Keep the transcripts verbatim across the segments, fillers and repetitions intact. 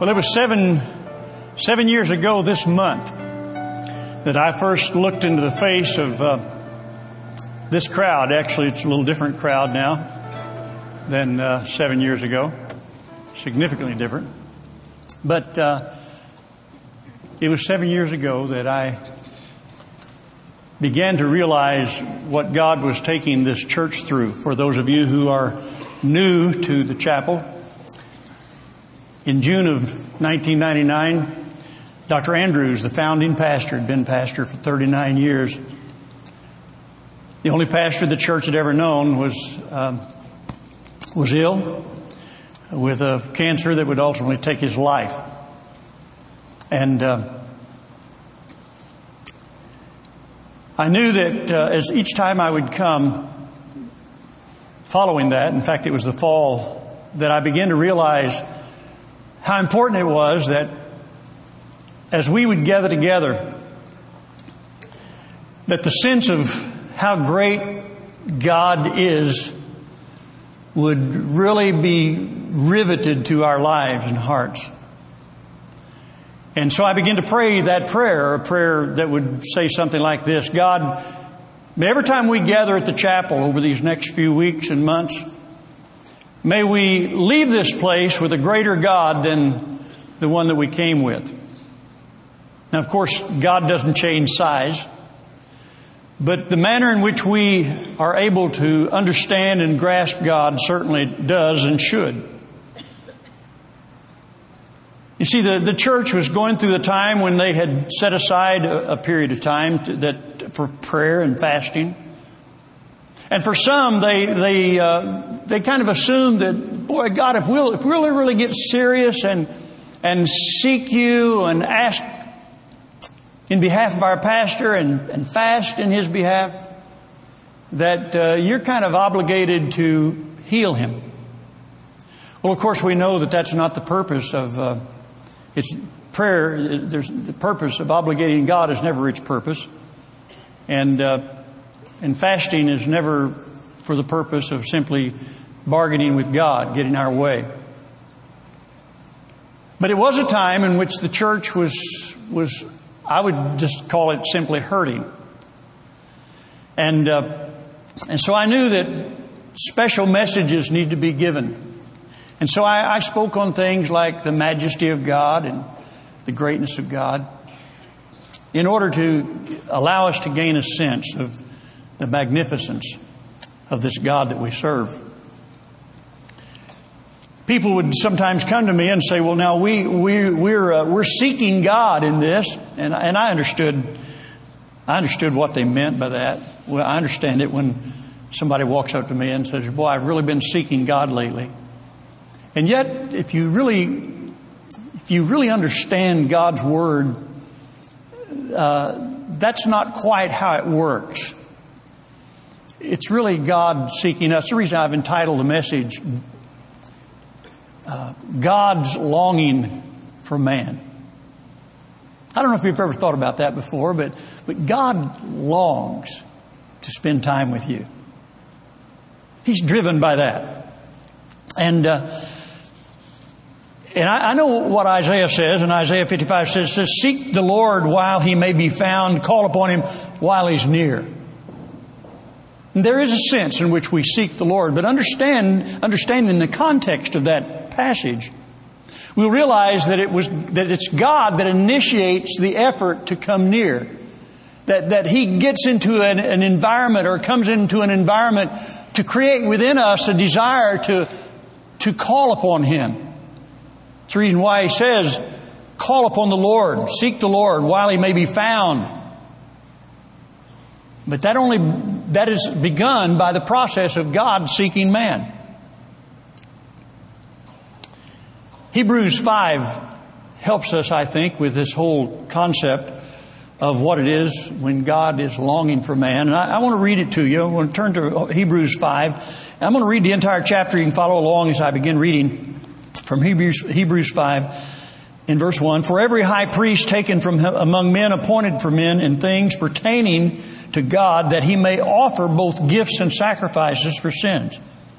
Well, it was seven, seven years ago this month that I first looked into the face of uh, this crowd. Actually, it's a little different crowd now than uh, seven years ago. Significantly different. But uh, it was seven years ago that I began to realize what God was taking this church through. For those of you who are new to the chapel, in June of nineteen ninety-nine, Doctor Andrews, the founding pastor, had been pastor for thirty-nine years. The only pastor the church had ever known was um, was ill with a cancer that would ultimately take his life. And uh, I knew that uh, as each time I would come following that, in fact, it was the fall, that I began to realize how important it was that as we would gather together, that the sense of how great God is would really be riveted to our lives and hearts. And so I began to pray that prayer, a prayer that would say something like this: God, may every time we gather at the chapel over these next few weeks and months, may we leave this place with a greater God than the one that we came with. Now, of course, God doesn't change size, but the manner in which we are able to understand and grasp God certainly does and should. You see, the, the church was going through the time when they had set aside a, a period of time to, that for prayer and fasting. And for some, they they uh, they kind of assumed that, boy, God, if we'll if we really really get serious and and seek you and ask in behalf of our pastor and, and fast in his behalf, that uh, you're kind of obligated to heal him. Well, of course, we know that that's not the purpose of uh, it's prayer. There's the purpose of obligating God is never its purpose, and. Uh, And fasting is never for the purpose of simply bargaining with God, getting our way. But it was a time in which the church was, was I would just call it simply hurting. And, uh, and so I knew that special messages need to be given. And so I, I spoke on things like the majesty of God and the greatness of God in order to allow us to gain a sense of the magnificence of this God that we serve. People would sometimes come to me and say, "Well, now we we we're uh, we're seeking God in this," and and I understood, I understood what they meant by that. Well, I understand it when somebody walks up to me and says, "Boy, I've really been seeking God lately." And yet, if you really if you really understand God's word, uh, that's not quite how it works. It's really God seeking us. The reason I've entitled the message, uh, God's Longing for Man. I don't know if you've ever thought about that before, but, but God longs to spend time with you. He's driven by that. And, uh, and I, I know what Isaiah says, and Isaiah fifty-five says, says, "Seek the Lord while He may be found, call upon Him while He's near." And there is a sense in which we seek the Lord, but understand, understanding the context of that passage, we'll realize that it was that it's God that initiates the effort to come near. That that He gets into an, an environment or comes into an environment to create within us a desire to to call upon Him. It's the reason why He says, "Call upon the Lord, seek the Lord while He may be found." But that only that is begun by the process of God seeking man. Hebrews five helps us, I think, with this whole concept of what it is when God is longing for man. And I, I want to read it to you. I want to turn to Hebrews five. I'm going to read the entire chapter. You can follow along as I begin reading from Hebrews, Hebrews five. In verse one, "For every high priest taken from among men appointed for men in things pertaining to God, that He may offer both gifts and sacrifices for sins.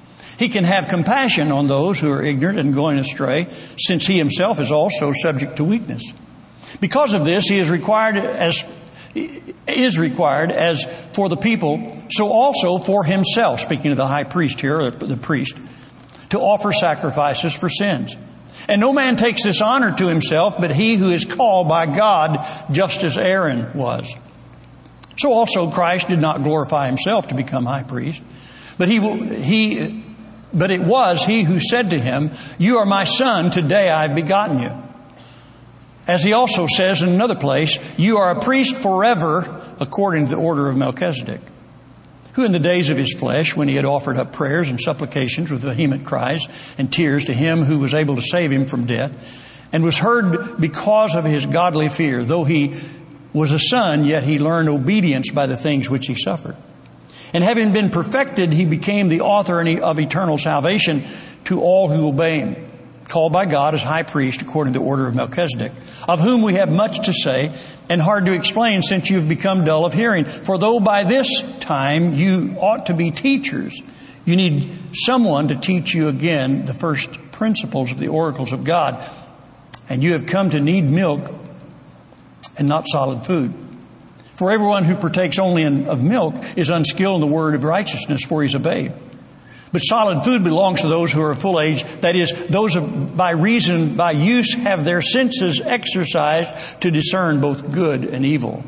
He can have compassion on those who are ignorant and going astray, since He Himself is also subject to weakness. Because of this, He is required as is required as for the people, so also for Himself, speaking of the high priest here, or the priest, to offer sacrifices for sins. And no man takes this honor to himself, but he who is called by God, just as Aaron was. So also Christ did not glorify Himself to become high priest, but he he but it was He who said to him, "You are my son, today I have begotten you." As He also says in another place, "You are a priest forever, according to the order of Melchizedek." Who in the days of His flesh, when He had offered up prayers and supplications with vehement cries and tears to Him who was able to save Him from death, and was heard because of His godly fear, though He was a son, yet He learned obedience by the things which He suffered. And having been perfected, He became the author of eternal salvation to all who obey Him, called by God as high priest according to the order of Melchizedek, of whom we have much to say and hard to explain, since you have become dull of hearing. For though by this time you ought to be teachers, you need someone to teach you again the first principles of the oracles of God. And you have come to need milk and not solid food. For everyone who partakes only in, of milk is unskilled in the word of righteousness, for he's a babe. But solid food belongs to those who are of full age, that is, those of, by reason, by use, have their senses exercised to discern both good and evil.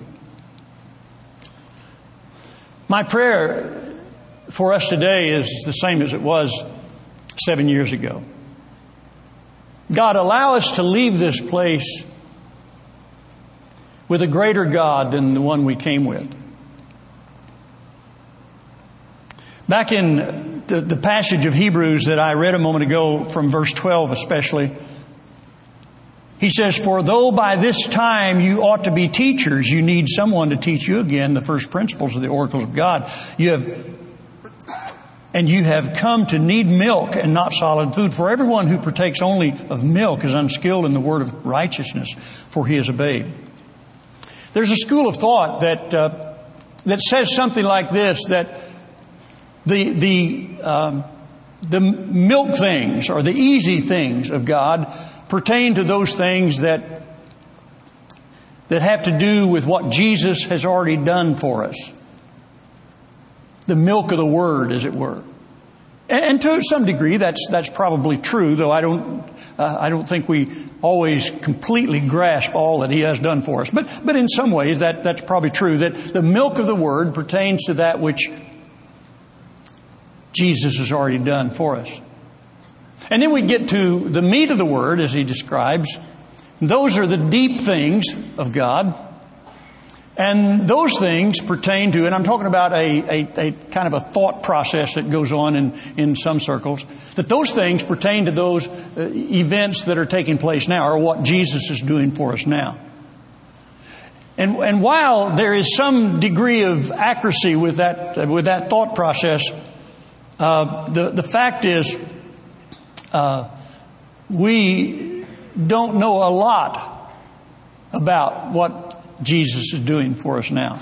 My prayer for us today is the same as it was seven years ago. God, allow us to leave this place with a greater God than the one we came with. Back in the, the passage of Hebrews that I read a moment ago, from verse twelve especially, he says, "For though by this time you ought to be teachers, you need someone to teach you again the first principles of the oracles of God. You have, and you have come to need milk and not solid food. For everyone who partakes only of milk is unskilled in the word of righteousness, for he is a babe." There's a school of thought that uh, that says something like this, that the the um, the milk things or the easy things of God pertain to those things that that have to do with what Jesus has already done for us. The milk of the Word, as it were. And to some degree, that's that's probably true. Though I don't, uh, I don't think we always completely grasp all that He has done for us. But but in some ways, that that's probably true. That the milk of the Word pertains to that which Jesus has already done for us. And then we get to the meat of the Word, as He describes. Those are the deep things of God. And those things pertain to, and I'm talking about a, a, a kind of a thought process that goes on in, in some circles, that those things pertain to those uh, events that are taking place now, or what Jesus is doing for us now. And, and while there is some degree of accuracy with that, uh, with that thought process, uh, the, the fact is, uh, we don't know a lot about what Jesus is doing for us now.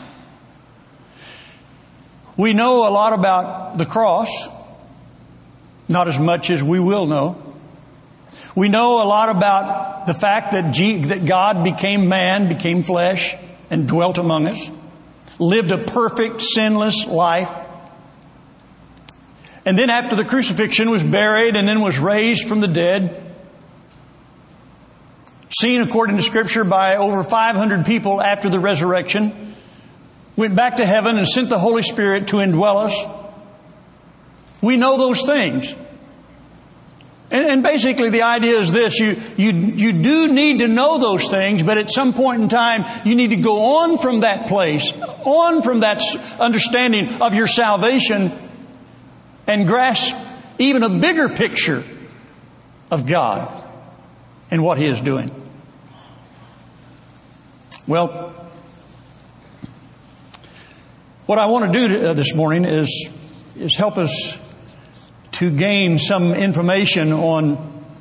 We know a lot about the cross, not as much as we will know. We know a lot about the fact that G- that God became man, became flesh, and dwelt among us, lived a perfect, sinless life, and then after the crucifixion was buried and then was raised from the dead, seen according to Scripture by over five hundred people after the resurrection, went back to heaven and sent the Holy Spirit to indwell us. We know those things. And, and basically the idea is this, you, you, you do need to know those things, but at some point in time you need to go on from that place, on from that understanding of your salvation, and grasp even a bigger picture of God and what He is doing. Well, what I want to do this morning is, is help us to gain some information on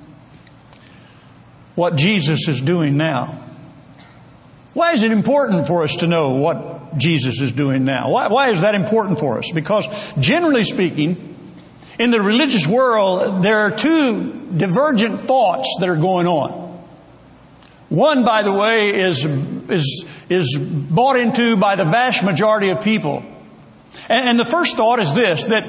what Jesus is doing now. Why is it important for us to know what Jesus is doing now? Why, why is that important for us? Because generally speaking, In the religious world, there are two divergent thoughts that are going on. One, by the way, is, is, is bought into by the vast majority of people. And, and the first thought is this, that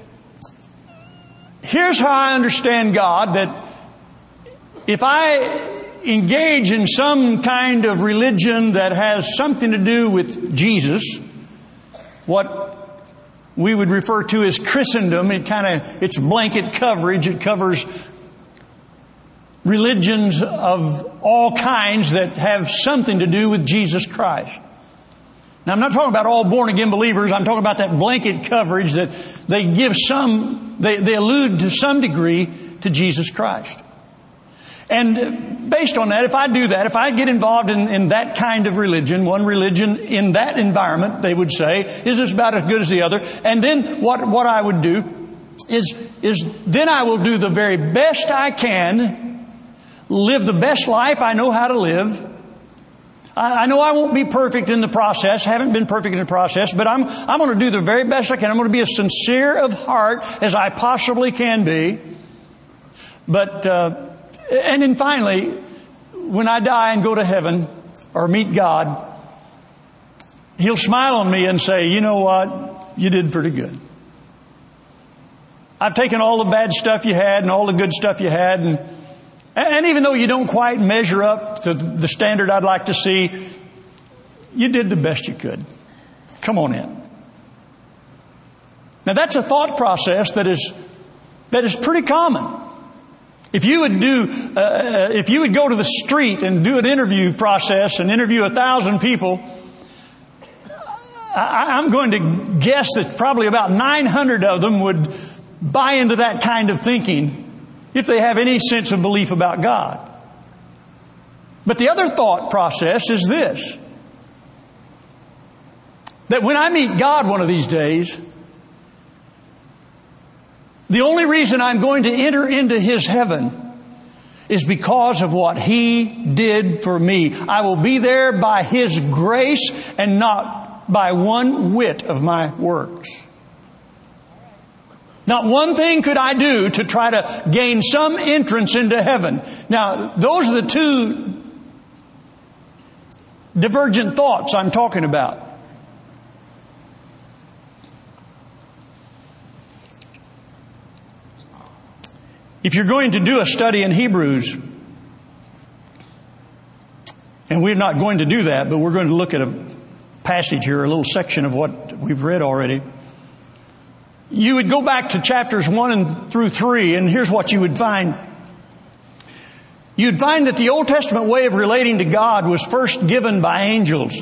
here's how I understand God, that if I engage in some kind of religion that has something to do with Jesus, what we would refer to as Christendom, it kind of, it's blanket coverage. It covers religions of all kinds that have something to do with Jesus Christ. Now, I'm not talking about all born-again believers. I'm talking about that blanket coverage that they give some, they, they allude to some degree to Jesus Christ. And based on that, if I do that, if I get involved in, in that kind of religion, one religion in that environment, they would say, is this about as good as the other? And then what, what I would do is, is then I will do the very best I can, live the best life I know how to live. I, I know I won't be perfect in the process, haven't been perfect in the process, but I'm, I'm going to do the very best I can. I'm going to be as sincere of heart as I possibly can be. But, uh, And then finally, when I die and go to heaven or meet God, He'll smile on me and say, you know what? You did pretty good. I've taken all the bad stuff you had and all the good stuff you had. And, and even though you don't quite measure up to the standard I'd like to see, you did the best you could. Come on in. Now that's a thought process that is, that is pretty common. If you would do, uh, if you would go to the street and do an interview process and interview a thousand people, I, I'm going to guess that probably about nine hundred of them would buy into that kind of thinking if they have any sense of belief about God. But the other thought process is this, that when I meet God one of these days, the only reason I'm going to enter into His heaven is because of what He did for me. I will be there by His grace and not by one whit of my works. Not one thing could I do to try to gain some entrance into heaven. Now, those are the two divergent thoughts I'm talking about. If you're going to do a study in Hebrews, and we're not going to do that, but we're going to look at a passage here, a little section of what we've read already. You would go back to chapters one and through three, and here's what you would find. You'd find that the Old Testament way of relating to God was first given by angels.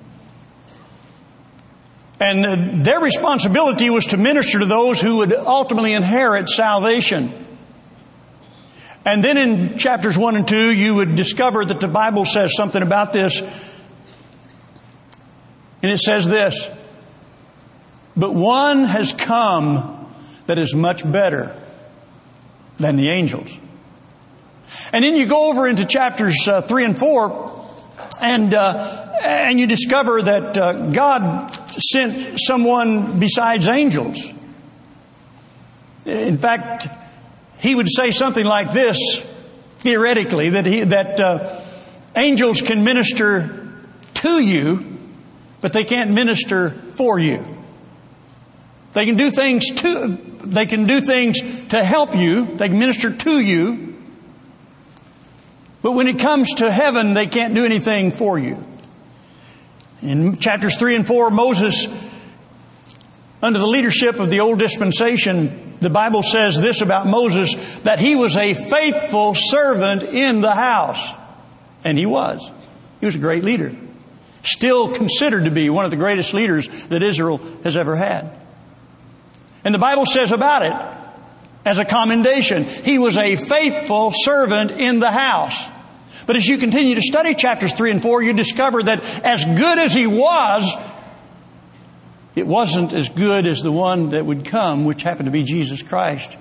And their responsibility was to minister to those who would ultimately inherit salvation. And then in chapters one and two, you would discover that the Bible says something about this. And it says this, but one has come that is much better than the angels. And then you go over into chapters uh, three and four, and uh, and you discover that uh, God sent someone besides angels. In fact, He would say something like this, theoretically, that he, that uh, angels can minister to you, but they can't minister for you. They can do things to, they can do things to help you. They can minister to you. But when it comes to heaven, they can't do anything for you. In chapters three and four, Moses, under the leadership of the old dispensation, the Bible says this about Moses, that he was a faithful servant in the house. And he was. He was a great leader. Still considered to be one of the greatest leaders that Israel has ever had. And the Bible says about it, as a commendation, he was a faithful servant in the house. But as you continue to study chapters three and four, you discover that as good as he was, it wasn't as good as the one that would come, which happened to be Jesus Christ.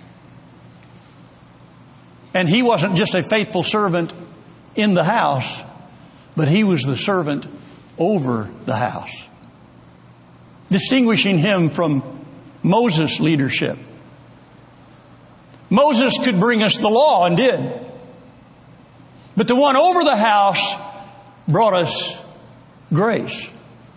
And he wasn't just a faithful servant in the house, but he was the servant over the house, distinguishing him from Moses' leadership. Moses could bring us the law and did. But the one over the house brought us grace.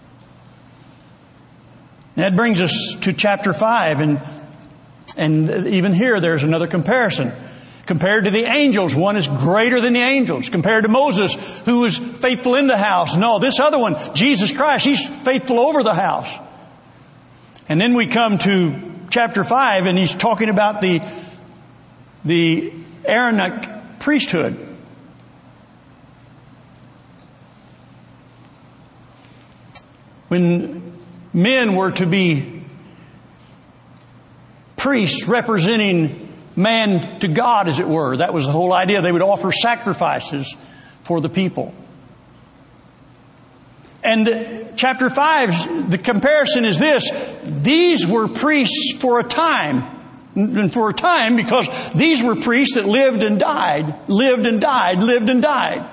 And that brings us to chapter five. And, and even here there's another comparison. Compared to the angels, one is greater than the angels. Compared to Moses, who was faithful in the house. No, this other one, Jesus Christ, He's faithful over the house. And then we come to chapter five, and He's talking about the, the Aaronic priesthood. When men were to be priests representing man to God, as it were. That was the whole idea. They would offer sacrifices for the people. And chapter five, the comparison is this. These were priests for a time. And for a time because these were priests that lived and died, lived and died, lived and died.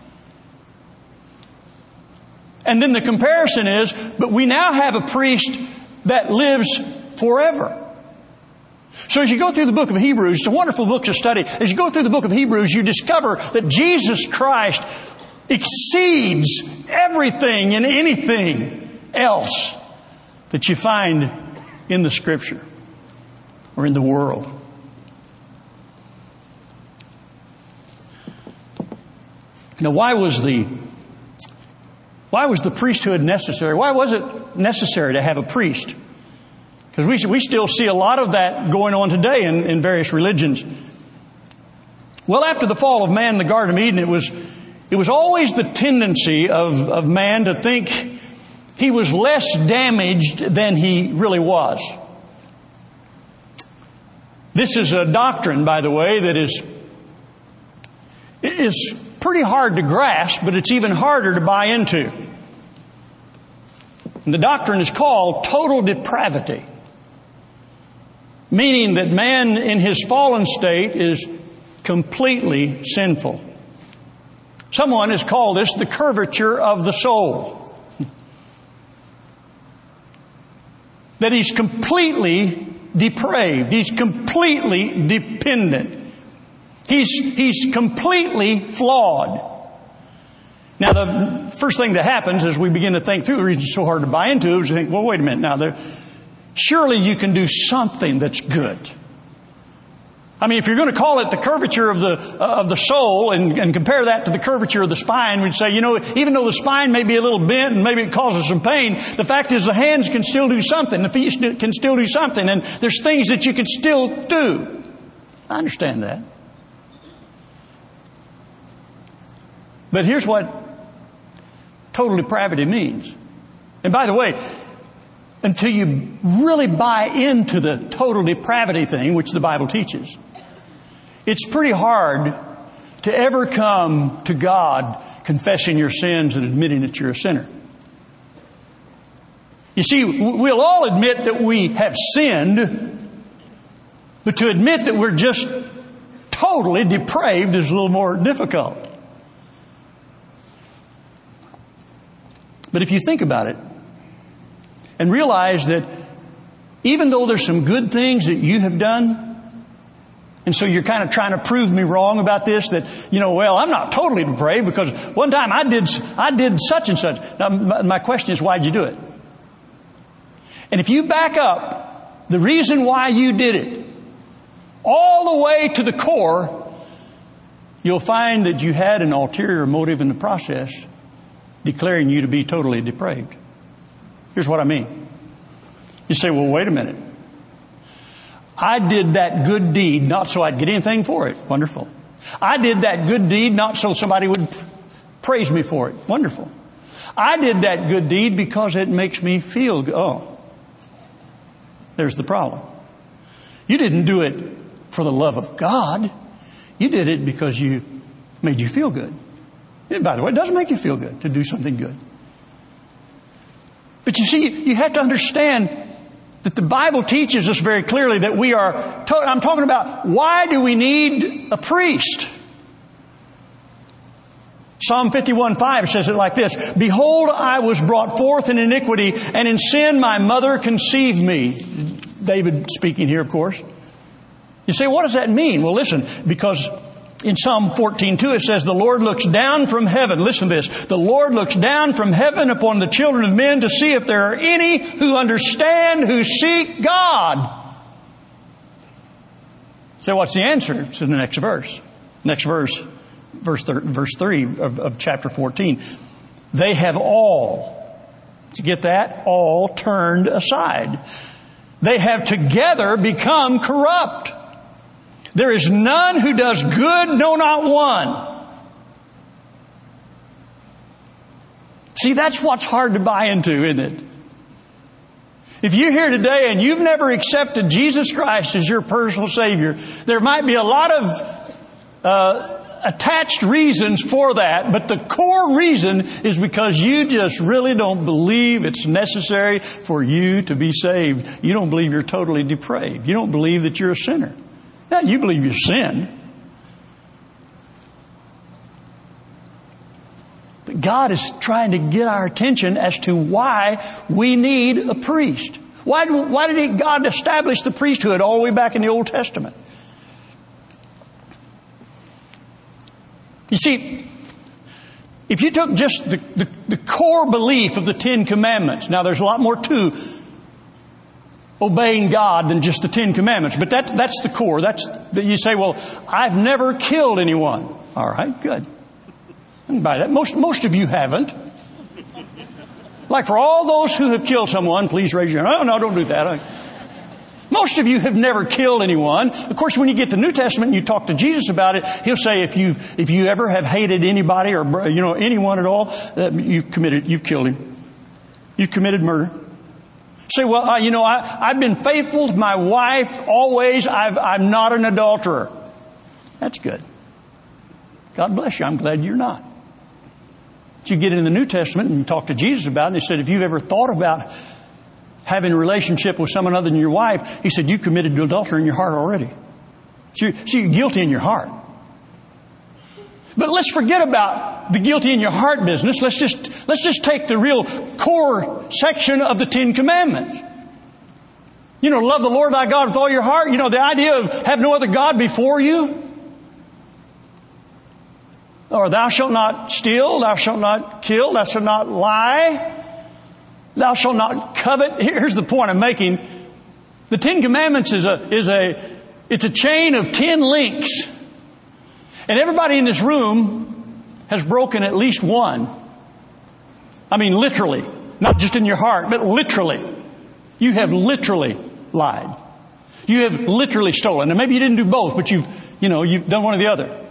And then the comparison is, but we now have a priest that lives forever. So as you go through the book of Hebrews, it's a wonderful book to study. As you go through the book of Hebrews, you discover that Jesus Christ exceeds everything and anything else that you find in the Scripture or in the world. Now, why was the why was the priesthood necessary? Why was it necessary to have a priest? Because we, we still see a lot of that going on today in, in various religions. Well, after the fall of man in the Garden of Eden, it was, it was always the tendency of, of man to think he was less damaged than he really was. This is a doctrine, by the way, that is, is pretty hard to grasp, but it's even harder to buy into. And the doctrine is called total depravity. Meaning that man in his fallen state is completely sinful. Someone has called this the curvature of the soul. That he's completely depraved. He's completely dependent. He's, he's completely flawed. Now, the first thing that happens as we begin to think through the reason it's so hard to buy into is to think, well, wait a minute. Now, there, surely you can do something that's good. I mean, if you're going to call it the curvature of the uh, of the soul and, and compare that to the curvature of the spine, we'd say, you know, even though the spine may be a little bent and maybe it causes some pain, the fact is the hands can still do something. The feet can still do something. And there's things that you can still do. I understand that. But here's what total depravity means. And by the way, until you really buy into the total depravity thing, which the Bible teaches, it's pretty hard to ever come to God confessing your sins and admitting that you're a sinner. You see, we'll all admit that we have sinned, but to admit that we're just totally depraved is a little more difficult. But if you think about it and realize that even though there's some good things that you have done, and so you're kind of trying to prove me wrong about this, that, you know, well, I'm not totally depraved because one time I did, I did such and such. Now, my question is, why'd you do it? And if you back up the reason why you did it all the way to the core, you'll find that you had an ulterior motive in the process, declaring you to be totally depraved. Here's what I mean. You say, well, wait a minute. I did that good deed not so I'd get anything for it. Wonderful. I did that good deed not so somebody would praise me for it. Wonderful. I did that good deed because it makes me feel good. Oh, there's the problem. You didn't do it for the love of God. You did it because you made you feel good. And by the way, it doesn't make you feel good to do something good. But you see, you have to understand that the Bible teaches us very clearly that we are, I'm talking about why do we need a priest? Psalm fifty-one five says it like this: Behold, I was brought forth in iniquity, and in sin my mother conceived me. David speaking here, of course. You say, what does that mean? Well, listen, because in Psalm fourteen two, it says, the Lord looks down from heaven. Listen to this. The Lord looks down from heaven upon the children of men to see if there are any who understand, who seek God. So what's the answer? It's in the next verse. Next verse, verse, thir- verse three of, of chapter fourteen. They have all, did you get that? All turned aside. They have together become corrupt. There is none who does good, no, not one. See, that's what's hard to buy into, isn't it? If you're here today and you've never accepted Jesus Christ as your personal Savior, there might be a lot of uh, attached reasons for that, but the core reason is because you just really don't believe it's necessary for you to be saved. You don't believe you're totally depraved. You don't believe that you're a sinner. Now, you believe you sin. But God is trying to get our attention as to why we need a priest. Why, why did he, God establish the priesthood all the way back in the Old Testament? You see, if you took just the, the, the core belief of the Ten Commandments, now there's a lot more to obeying God than just the Ten Commandments. But that, that's the core. That's that you say, well, I've never killed anyone. All right, good. I can buy that. Most, most of you haven't. Like for all those who have killed someone, please raise your hand. Oh, no, don't do that. Most of you have never killed anyone. Of course, when you get to the New Testament and you talk to Jesus about it, He'll say if you, if you ever have hated anybody or, you know, anyone at all, uh, you committed, you've killed him. You committed murder. Say, well, uh, you know, I, I've been faithful to my wife always. I've, I'm not an adulterer. That's good. God bless you. I'm glad you're not. But you get in the New Testament and you talk to Jesus about it, and He said, if you've ever thought about having a relationship with someone other than your wife, He said, you committed adultery in your heart already. So you're, so you're guilty in your heart. But let's forget about the guilty in your heart business. Let's just, let's just take the real core section of the Ten Commandments. You know, love the Lord thy God with all your heart. You know, the idea of have no other God before you. Or thou shalt not steal, thou shalt not kill, thou shalt not lie, thou shalt not covet. Here's the point I'm making. The Ten Commandments is a, is a, it's a chain of ten links. And everybody in this room has broken at least one. I mean, literally. Not just in your heart, but literally. You have literally lied. You have literally stolen. And maybe you didn't do both, but you, you know, you've done one or the other.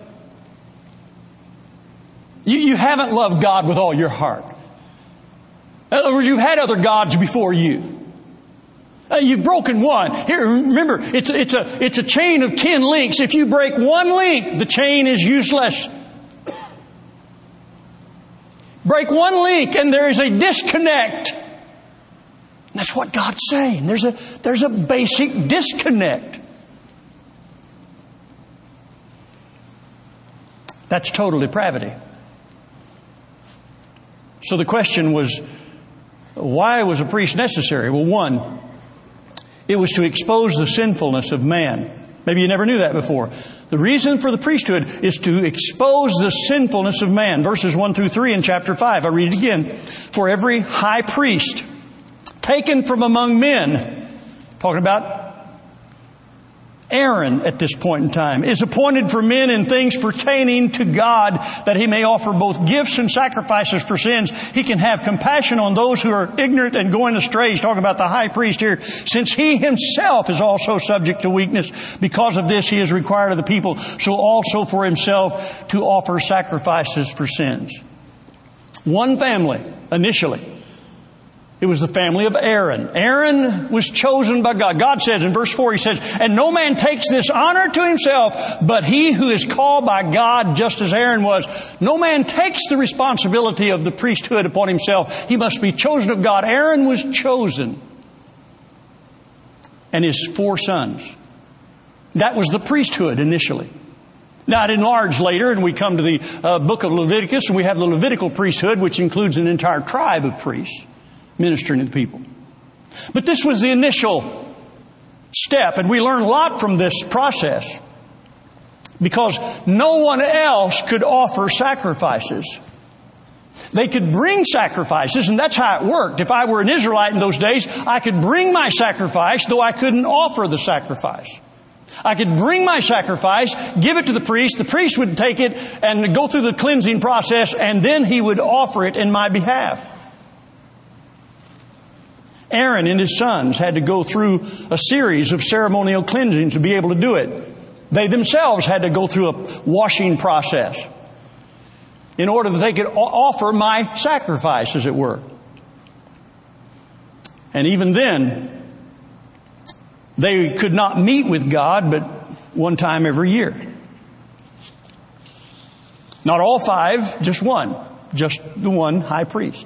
You, you haven't loved God with all your heart. In other words, you've had other gods before you. Uh, you've broken one. Here, remember, it's, it's a, it's a chain of ten links. If you break one link, the chain is useless. Break one link and there is a disconnect. That's what God's saying. There's a, there's a basic disconnect. That's total depravity. So the question was, why was a priest necessary? Well, one, it was to expose the sinfulness of man. Maybe you never knew that before. The reason for the priesthood is to expose the sinfulness of man. Verses one through three in chapter five. I read it again. For every high priest taken from among men, talking about Aaron at this point in time, is appointed for men in things pertaining to God, that he may offer both gifts and sacrifices for sins. He can have compassion on those who are ignorant and going astray. He's talking about the high priest here. Since he himself is also subject to weakness, because of this he is required of the people, so also for himself to offer sacrifices for sins. One family, initially. It was the family of Aaron. Aaron was chosen by God. God says in verse four, He says, and no man takes this honor to himself, but he who is called by God, just as Aaron was. No man takes the responsibility of the priesthood upon himself. He must be chosen of God. Aaron was chosen. And his four sons. That was the priesthood initially. Now it enlarged later, and we come to the uh, book of Leviticus, and we have the Levitical priesthood, which includes an entire tribe of priests ministering to the people. But this was the initial step. And we learn a lot from this process, because no one else could offer sacrifices. They could bring sacrifices, and that's how it worked. If I were an Israelite in those days, I could bring my sacrifice, though I couldn't offer the sacrifice. I could bring my sacrifice, give it to the priest. The priest would take it and go through the cleansing process, and then he would offer it in my behalf. Aaron and his sons had to go through a series of ceremonial cleansings to be able to do it. They themselves had to go through a washing process in order that they could offer my sacrifice, as it were. And even then, they could not meet with God but one time every year. Not all five, just one. Just the one high priest,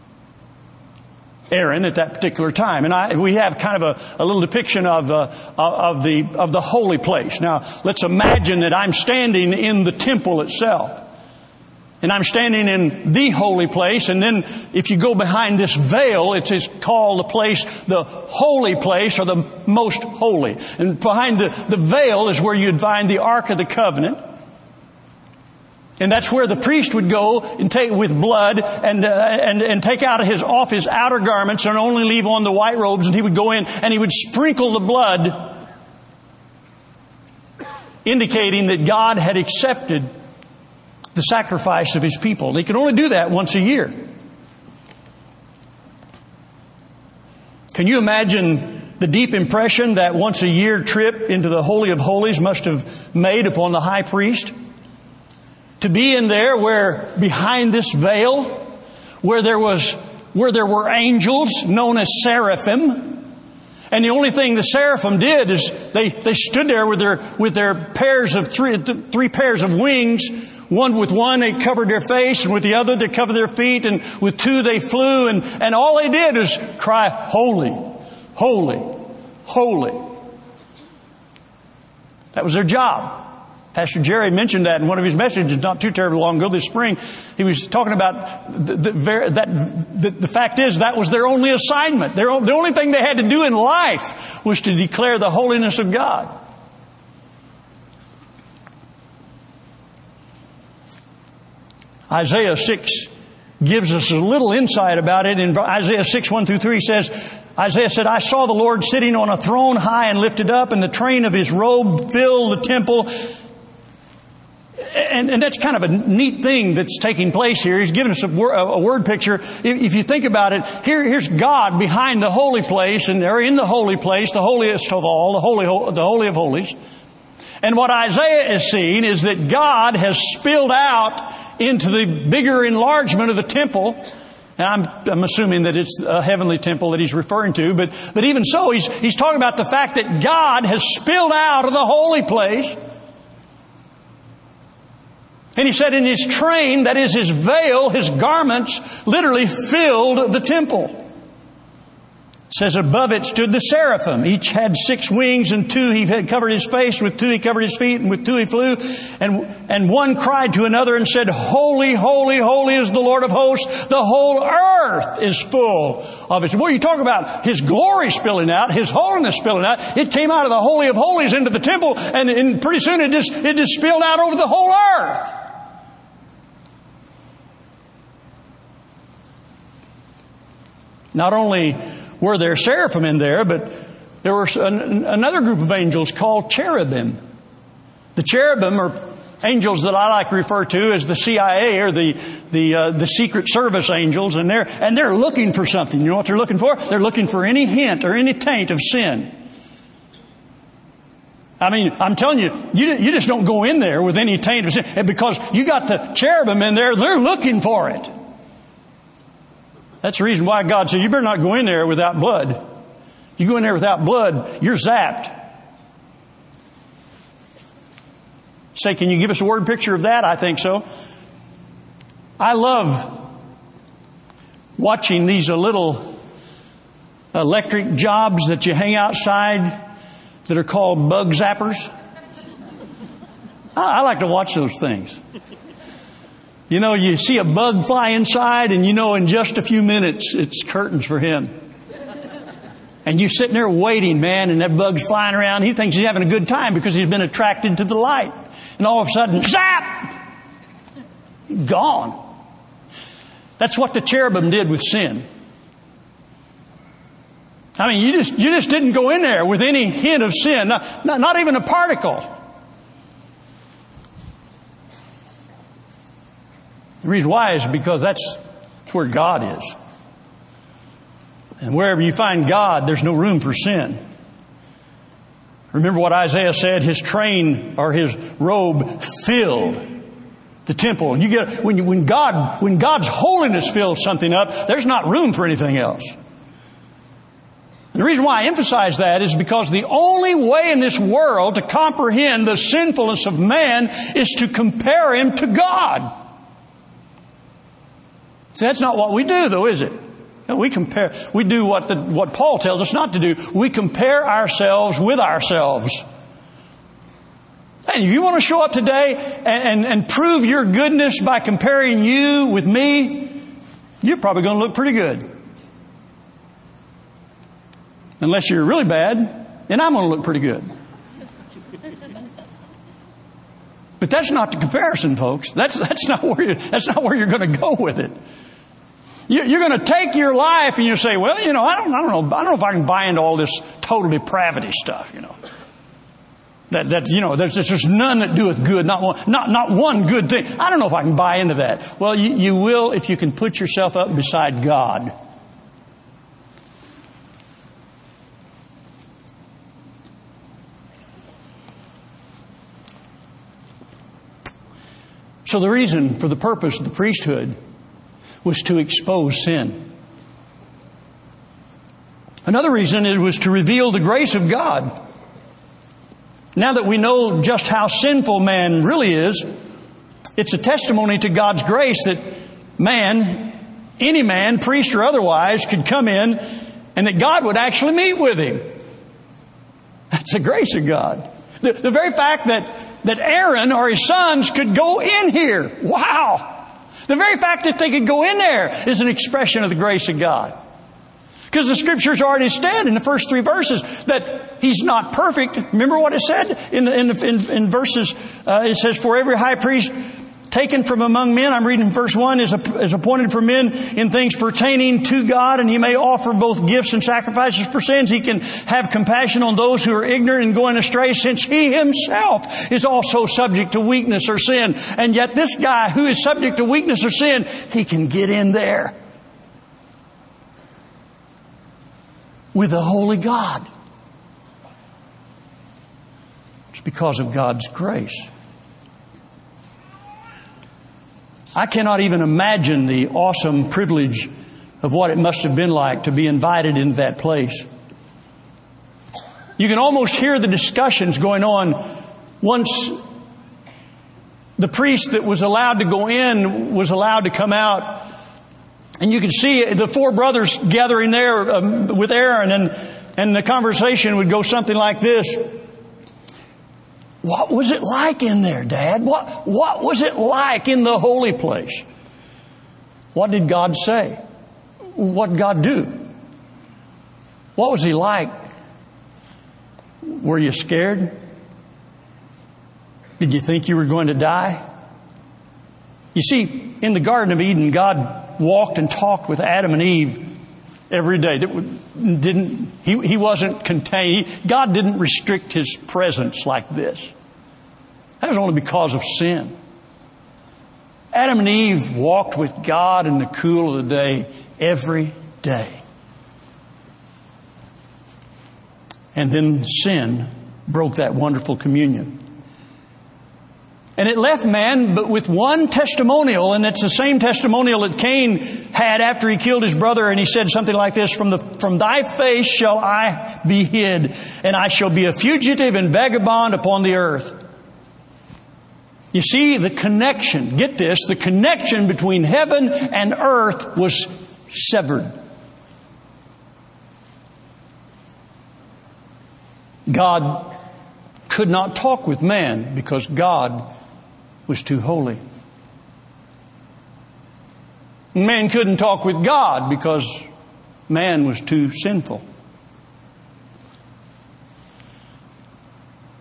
Aaron, at that particular time. And I, we have kind of a, a little depiction of, uh, of the of the holy place. Now, let's imagine that I'm standing in the temple itself. And I'm standing in the holy place. And then if you go behind this veil, it is called the place, the holy place, or the most holy. And behind the, the veil is where you'd find the Ark of the Covenant. And that's where the priest would go and take with blood and, uh, and, and take out of his, off his outer garments and only leave on the white robes. And he would go in and he would sprinkle the blood, indicating that God had accepted the sacrifice of His people. He could only do that once a year. Can you imagine the deep impression that once a year trip into the Holy of Holies must have made upon the high priest? To be in there where behind this veil, where there was, where there were angels known as seraphim. And the only thing the seraphim did is they, they stood there with their, with their pairs of three, three pairs of wings. One with one, they covered their face, and with the other, they covered their feet, and with two, they flew, and, and all they did was cry, holy, holy, holy. That was their job. Pastor Jerry mentioned that in one of his messages not too terribly long ago this spring. He was talking about the, the, that the, the fact is that was their only assignment. Their, the only thing they had to do in life was to declare the holiness of God. Isaiah six gives us a little insight about it. In Isaiah six, one through three says, Isaiah said, I saw the Lord sitting on a throne high and lifted up, and the train of His robe filled the temple. And, and that's kind of a neat thing that's taking place here. He's given us a, wor- a word picture. If, if you think about it, here, here's God behind the holy place, and they're in the holy place, the holiest of all, the holy, the holy of holies. And what Isaiah is seeing is that God has spilled out into the bigger enlargement of the temple. And I'm, I'm assuming that it's a heavenly temple that he's referring to. But, but even so, he's, he's talking about the fact that God has spilled out of the holy place. And he said in His train, that is His veil, His garments, literally filled the temple. It says above it stood the seraphim. Each had six wings, and two he had covered his face, with two he covered his feet, and with two he flew. And, and one cried to another and said, Holy, holy, holy is the Lord of hosts. The whole earth is full of His. What are you talking about? His glory spilling out, His holiness spilling out. It came out of the Holy of Holies into the temple, and, and pretty soon it just, it just spilled out over the whole earth. Not only were there seraphim in there, but there was an, another group of angels called cherubim. The cherubim are angels that I like to refer to as the C I A, or the the uh, the Secret Service angels, and they're and they're looking for something. You know what they're looking for? They're looking for any hint or any taint of sin. I mean, I'm telling you, you you just don't go in there with any taint of sin, because you got the cherubim in there. They're looking for it. That's the reason why God said, you better not go in there without blood. You go in there without blood, you're zapped. Say, can you give us a word picture of that? I think so. I love watching these little electric jobs that you hang outside that are called bug zappers. I, I like to watch those things. You know, you see a bug fly inside, and you know in just a few minutes it's curtains for him. And you're sitting there waiting, man, and that bug's flying around. He thinks he's having a good time because he's been attracted to the light. And all of a sudden, zap! Gone. That's what the cherubim did with sin. I mean, you just, you just didn't go in there with any hint of sin. Not, not, not even a particle. The reason why is because that's, that's where God is. And wherever you find God, there's no room for sin. Remember what Isaiah said? His train or his robe filled the temple. And you get when you, when God when God's holiness fills something up, there's not room for anything else. And the reason why I emphasize that is because the only way in this world to comprehend the sinfulness of man is to compare him to God. See, that's not what we do, though, is it? We compare, we do what the, what Paul tells us not to do. We compare ourselves with ourselves. And if you want to show up today and, and, and prove your goodness by comparing you with me, you're probably going to look pretty good. Unless you're really bad, then I'm going to look pretty good. But that's not the comparison, folks. That's, that's not where you, that's not where you're going to go with it. You're going to take your life and you say, well, you know, I don't, I don't know, I don't know if I can buy into all this total depravity stuff, you know. That, that, you know, there's, there's none that doeth good, not one, not, not one good thing. I don't know if I can buy into that. Well, you, you will if you can put yourself up beside God. So the reason for the purpose of the priesthood was to expose sin. Another reason it was to reveal the grace of God. Now that we know just how sinful man really is, it's a testimony to God's grace that man, any man, priest or otherwise, could come in and that God would actually meet with him. That's the grace of God. The, the very fact that, that Aaron or his sons could go in here. Wow! The very fact that they could go in there is an expression of the grace of God. Because the Scriptures already said in the first three verses that He's not perfect. Remember what it said in in, in, in verses? Uh, it says, "For every high priest taken from among men," I'm reading verse one, is, is appointed for men in things pertaining to God, and He may offer both gifts and sacrifices for sins. He can have compassion on those who are ignorant and going astray, since He Himself is also subject to weakness or sin. And yet this guy who is subject to weakness or sin, he can get in there with the holy God. It's because of God's grace. I cannot even imagine the awesome privilege of what it must have been like to be invited into that place. You can almost hear the discussions going on once the priest that was allowed to go in was allowed to come out. And you can see the four brothers gathering there um, with Aaron, and, and the conversation would go something like this. What was it like in there, Dad? What, what was it like in the holy place? What did God say? What did God do? What was He like? Were you scared? Did you think you were going to die? You see, in the Garden of Eden, God walked and talked with Adam and Eve every day. Didn't, he, he wasn't contained. He, God didn't restrict His presence like this. That was only because of sin. Adam and Eve walked with God in the cool of the day every day. And then sin broke that wonderful communion. And it left man but with one testimonial, and it's the same testimonial that Cain had after he killed his brother, and he said something like this, From the from thy face shall I be hid, and I shall be a fugitive and vagabond upon the earth. You see, the connection, get this, the connection between heaven and earth was severed. God could not talk with man because God was too holy. Man couldn't talk with God because man was too sinful.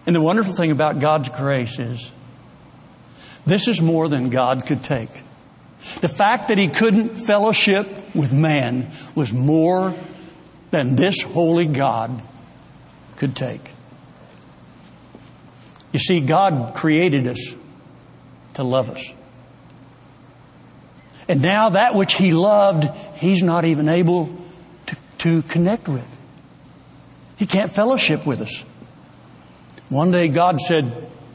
And the wonderful thing about God's grace is this is more than God could take. The fact that He couldn't fellowship with man was more than this holy God could take. You see, God created us to love us. And now that which He loved, He's not even able to, to connect with. He can't fellowship with us. One day God said,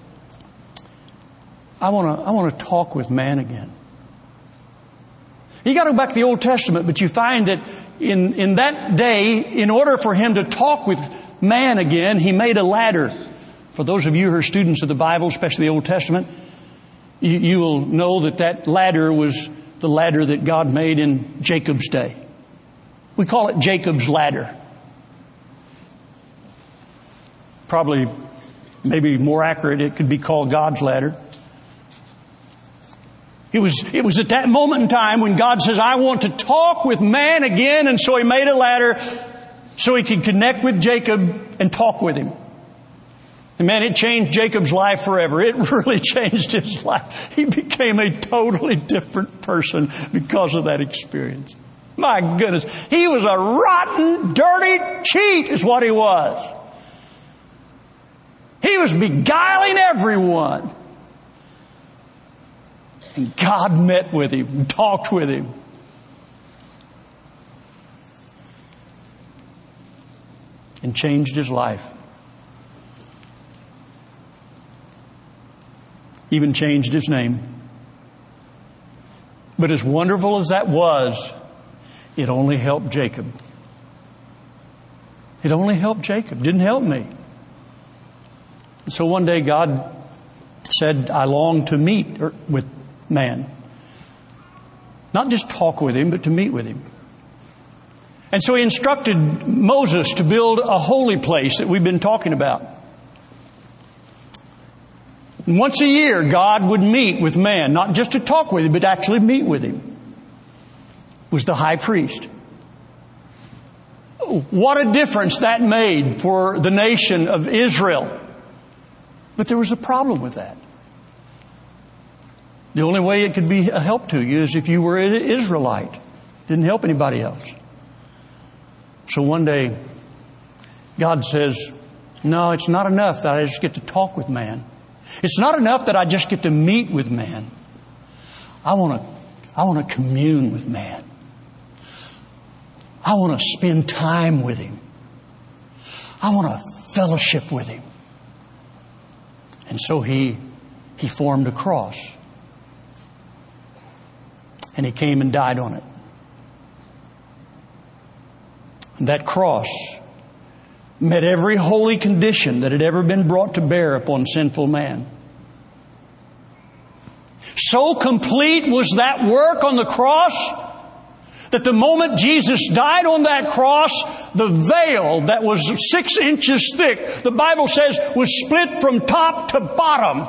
I want to I want to talk with man again. You got to go back to the Old Testament, but you find that in, in that day, in order for Him to talk with man again, He made a ladder. For those of you who are students of the Bible, especially the Old Testament, you, you will know that that ladder was the ladder that God made in Jacob's day. We call it Jacob's ladder. Probably, maybe more accurate, it could be called God's ladder. It was, it was at that moment in time when God says, I want to talk with man again. And so He made a ladder so He could connect with Jacob and talk with him. And man, it changed Jacob's life forever. It really changed his life. He became a totally different person because of that experience. My goodness. He was a rotten, dirty cheat is what he was. He was beguiling everyone. And God met with him and talked with him. And changed his life. Even changed his name. But as wonderful as that was, it only helped Jacob. It only helped Jacob. Didn't help me. And so one day God said, I long to meet with man. Not just talk with him, but to meet with him. And so He instructed Moses to build a holy place that we've been talking about. And once a year, God would meet with man, not just to talk with him, but actually meet with him. It was the high priest. What a difference that made for the nation of Israel. But there was a problem with that. The only way it could be a help to you is if you were an Israelite. Didn't help anybody else. So one day, God says, no, it's not enough that I just get to talk with man. It's not enough that I just get to meet with man. I want to, I want to commune with man. I want to spend time with him. I want to fellowship with him. And so he, he formed a cross. And He came and died on it. And that cross met every holy condition that had ever been brought to bear upon sinful man. So complete was that work on the cross that the moment Jesus died on that cross, the veil that was six inches thick, the Bible says, was split from top to bottom.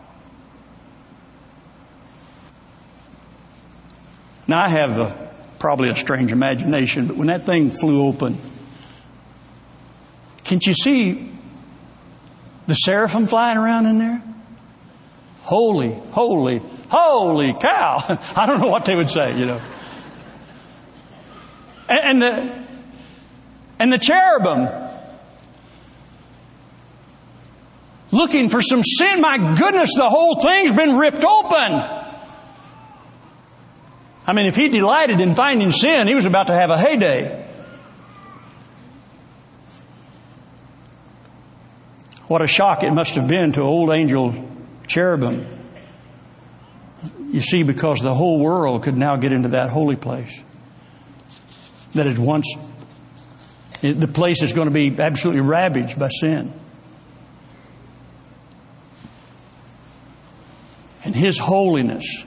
Now I have a, probably a strange imagination, but when that thing flew open, can't you see the seraphim flying around in there? Holy, holy, holy cow. I don't know what they would say, you know. And, and the, and the cherubim looking for some sin. My goodness, the whole thing's been ripped open. I mean, if He delighted in finding sin, He was about to have a heyday. What a shock it must have been to old angel cherubim. You see, because the whole world could now get into that holy place. That had once, the place is going to be absolutely ravaged by sin. And His holiness.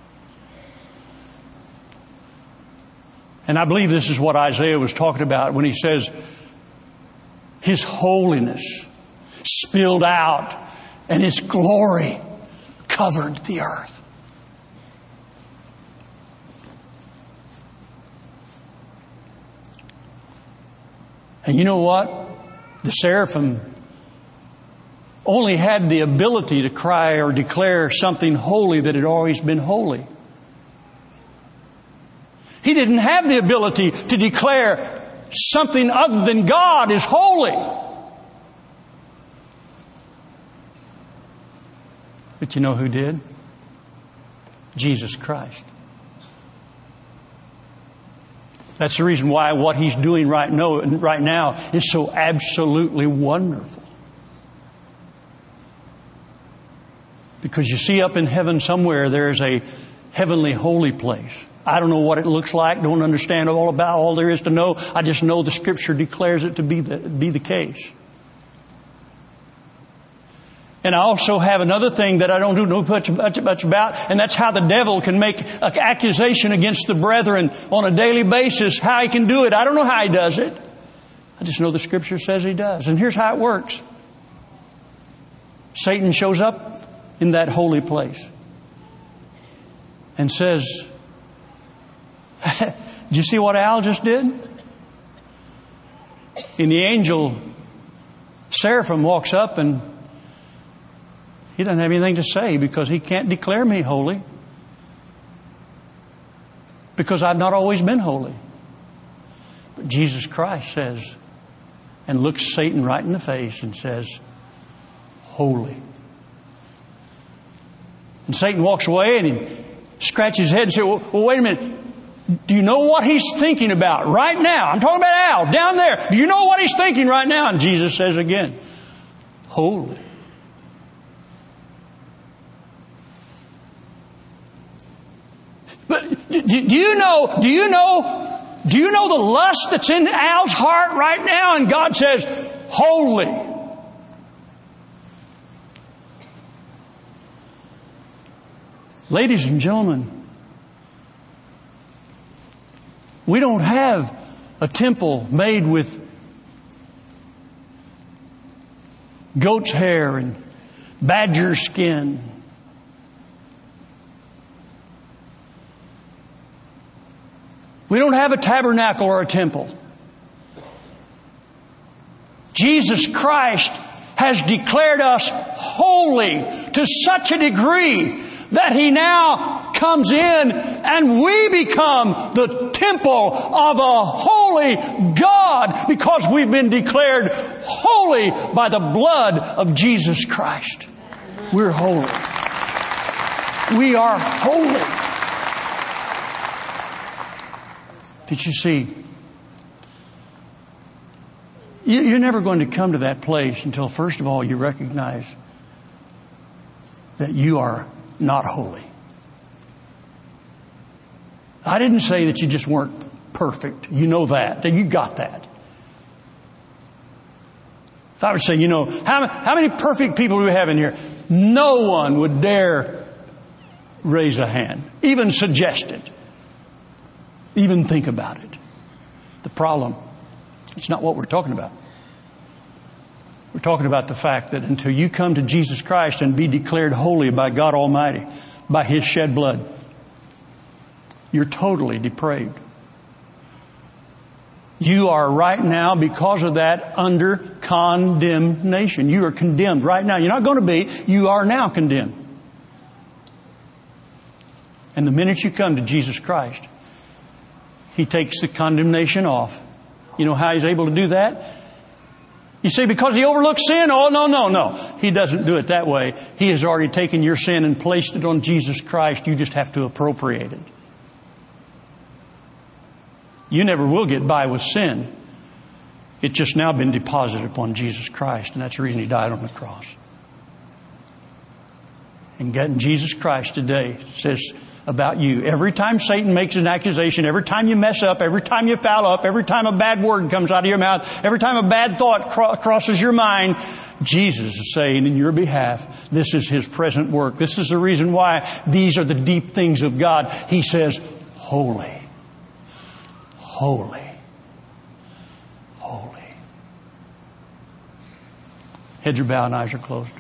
And I believe this is what Isaiah was talking about when he says, His holiness spilled out and His glory covered the earth. And you know what? The seraphim only had the ability to cry or declare something holy that had always been holy. He didn't have the ability to declare something other than God is holy. But you know who did? Jesus Christ. That's the reason why what He's doing right now, right now is so absolutely wonderful. Because you see, up in heaven somewhere there's a heavenly holy place. I don't know what it looks like, don't understand all about all there is to know. I just know the Scripture declares it to be the, be the case. And I also have another thing that I don't know much, much, much about, and that's how the devil can make an accusation against the brethren on a daily basis. How he can do it, I don't know how he does it. I just know the Scripture says he does. And here's how it works. Satan shows up in that holy place and says, did you see what Al just did? And the angel Seraphim walks up and he doesn't have anything to say because he can't declare me holy. Because I've not always been holy. But Jesus Christ says, and looks Satan right in the face and says, holy. And Satan walks away and he scratches his head and says, well, well, wait a minute. Do you know what he's thinking about right now? I'm talking about Al down there. Do you know what he's thinking right now? And Jesus says again, holy. But do, do you know, do you know, do you know the lust that's in Al's heart right now? And God says, holy. Ladies and gentlemen, we don't have a temple made with goat's hair and badger skin. We don't have a tabernacle or a temple. Jesus Christ has declared us holy to such a degree that He now comes in and we become the temple of a holy God because we've been declared holy by the blood of Jesus Christ. We're holy. We are holy. Did you see? You're never going to come to that place until, first of all, you recognize that you are not holy. I didn't say that you just weren't perfect. You know that. That you got that. If I would say, you know, how, how many perfect people do we have in here? No one would dare raise a hand, even suggest it, even think about it. The problem, it's not what we're talking about. We're talking about the fact that until you come to Jesus Christ and be declared holy by God Almighty, by His shed blood, you're totally depraved. You are right now, because of that, under condemnation. You are condemned right now. You're not going to be. You are now condemned. And the minute you come to Jesus Christ, He takes the condemnation off. You know how He's able to do that? You say, because He overlooks sin? Oh, no, no, no. He doesn't do it that way. He has already taken your sin and placed it on Jesus Christ. You just have to appropriate it. You never will get by with sin. It's just now been deposited upon Jesus Christ. And that's the reason He died on the cross. And getting Jesus Christ today says about you, every time Satan makes an accusation, every time you mess up, every time you foul up, every time a bad word comes out of your mouth, every time a bad thought cro- crosses your mind, Jesus is saying in your behalf, this is His present work. This is the reason why these are the deep things of God. He says, holy, holy, holy. Heads are bowed and eyes are closed.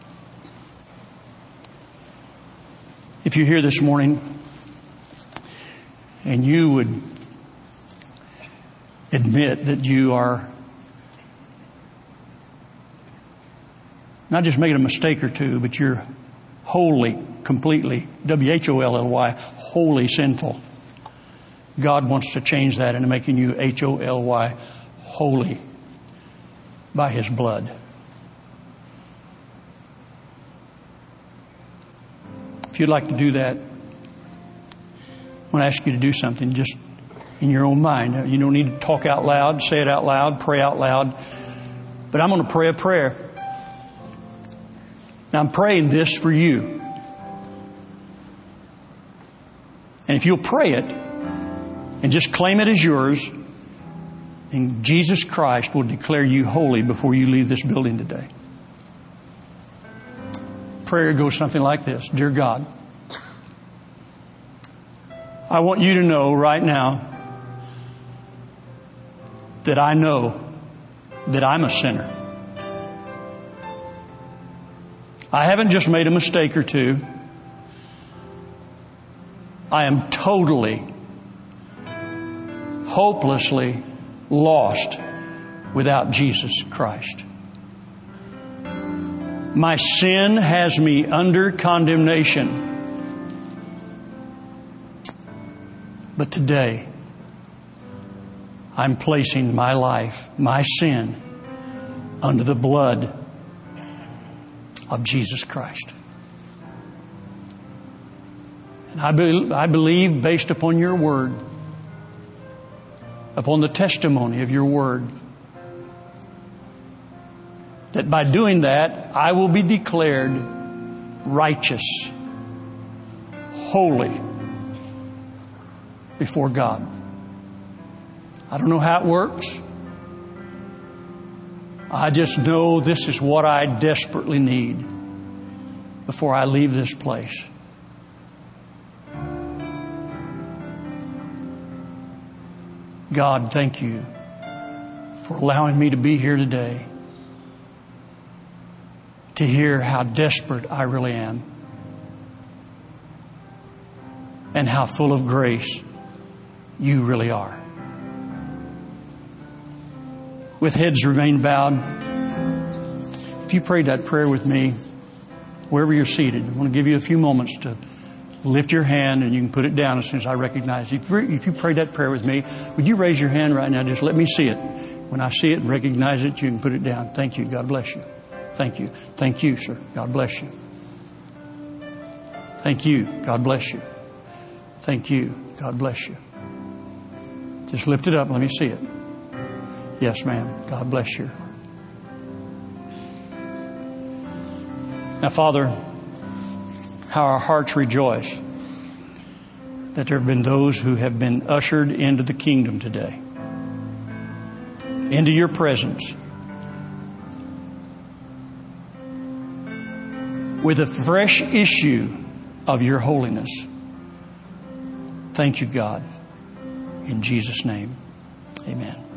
If you're here this morning and you would admit that you are not just making a mistake or two, but you're wholly, completely, W H O L L Y, wholly sinful. God wants to change that into making you H O L Y, holy, by His blood. If you'd like to do that, I want to ask you to do something just in your own mind. You don't need to talk out loud, say it out loud, pray out loud. But I'm going to pray a prayer. Now I'm praying this for you. And if you'll pray it and just claim it as yours, and Jesus Christ will declare you holy before you leave this building today. Prayer goes something like this. Dear God, I want you to know right now that I know that I'm a sinner. I haven't just made a mistake or two. I am totally, hopelessly lost without Jesus Christ. My sin has me under condemnation. But today, I'm placing my life, my sin, under the blood of Jesus Christ. And I, be, I believe, based upon your word, upon the testimony of your word, that by doing that, I will be declared righteous, holy before God. I don't know how it works. I just know this is what I desperately need before I leave this place. God, thank you for allowing me to be here today to hear how desperate I really am and how full of grace you really are. With heads remain bowed, if you prayed that prayer with me, wherever you're seated, I want to give you a few moments to lift your hand, and you can put it down as soon as I recognize you. If you prayed that prayer with me, would you raise your hand right now? Just let me see it. When I see it and recognize it, you can put it down. Thank you. God bless you. Thank you. Thank you, sir. God bless you. Thank you. God bless you. Thank you. God bless you. Just lift it up. Let me see it. Yes, ma'am. God bless you. Now, Father, how our hearts rejoice that there have been those who have been ushered into the kingdom today, into your presence, with a fresh issue of your holiness. Thank you, God. In Jesus' name, amen.